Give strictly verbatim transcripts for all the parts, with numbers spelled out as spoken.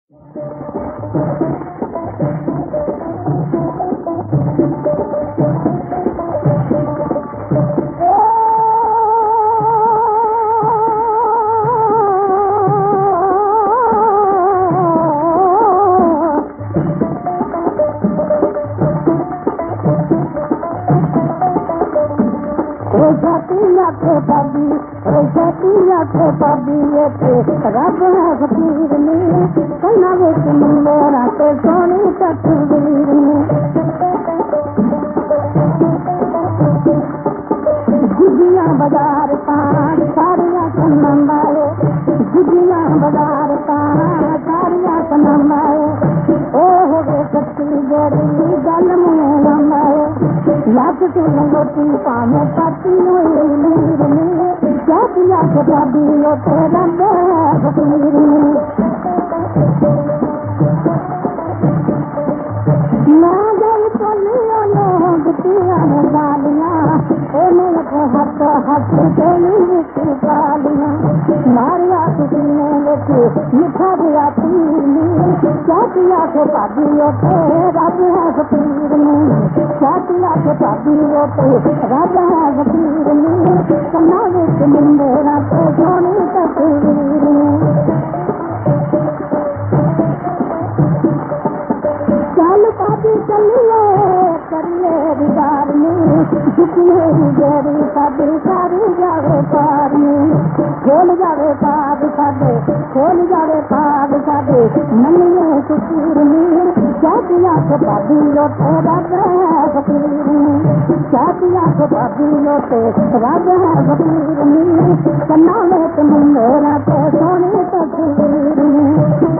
रब फकीर में कन्ना विच मुंडेरा ते सोनी तस्वीर में गुजिया बाजार पार सारिया सनम वाले गुजिया बाजार पार सारिया सनम वाले ओ हो गए सच्ची गरी गल मुंह वाले लग के लंगोटी पाने पाती हुई नीर में क्या दिया के भाभी ओ तेरा फकीर में ना गई पोलियो लोग पिया में गालियां उन्हें को हट हट गई पालियां मारिया किसी ने लेके मिठा दिया पीली क्या दिया के भाभी ओ तेरा फकीर में क्या दिया के भाभी ओ तेरा फकीर में कन्ना विच मुंडेरा ते सोनी तस्वीर में चल पापी चलिए करिए दीदार में झुकिए गरी साडी सारी जावे पार में खोल जावे पाग साडे खोल जावे पाग साडे मनिए सुकूर में क्या दिया के भाभी लो तेरा फकीर में क्या दिया के भाभी लो तेरा फकीर में कन्ना में मुंडेरा ते सोनी तस्वीर में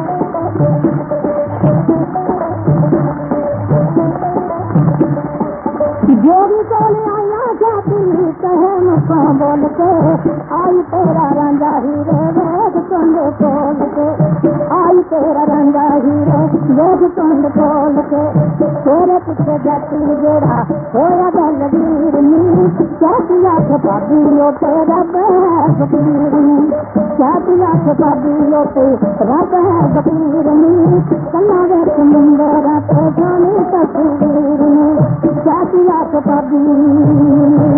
जोड़ी चले आया जाती कहे मुझको बोल के आई तेरा रंगा हीरे वेद कुंड खोल के आई तेरा रंगा हीरे वेद कुंड खोल के तेरे पीछे जाती जेड़ा होया बलवीर नी क्या दिया के भाभी लो तेरा फकीर नी क्या दिया के भाभी लो तेरा फकीर नी कन्ना विच मुंडेरा ते सोनी तस्वीर में क्या दिया के भाभी